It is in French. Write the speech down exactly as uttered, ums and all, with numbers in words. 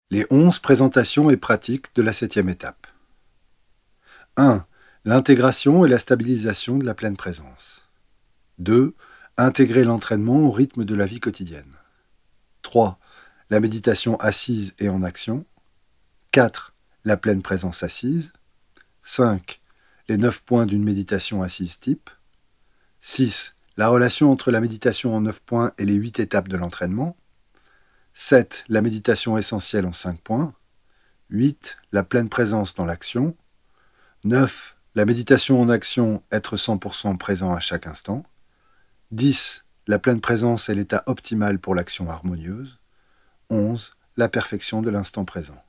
Les onze présentations et pratiques de la septième étape. un. L'intégration et la stabilisation de la pleine présence. deux. Intégrer l'entraînement au rythme de la vie quotidienne. trois. La méditation assise et en action. quatre. La pleine présence assise. cinq. Les neuf points d'une méditation assise type. six. La relation entre la méditation en neuf points et les huit étapes de l'entraînement. sept. La méditation essentielle en cinq points. huit. La pleine présence dans l'action. neuf. La méditation en action, être cent pour cent présent à chaque instant. dix. La pleine présence est l'état optimal pour l'action harmonieuse. onze. La perfection de l'instant présent.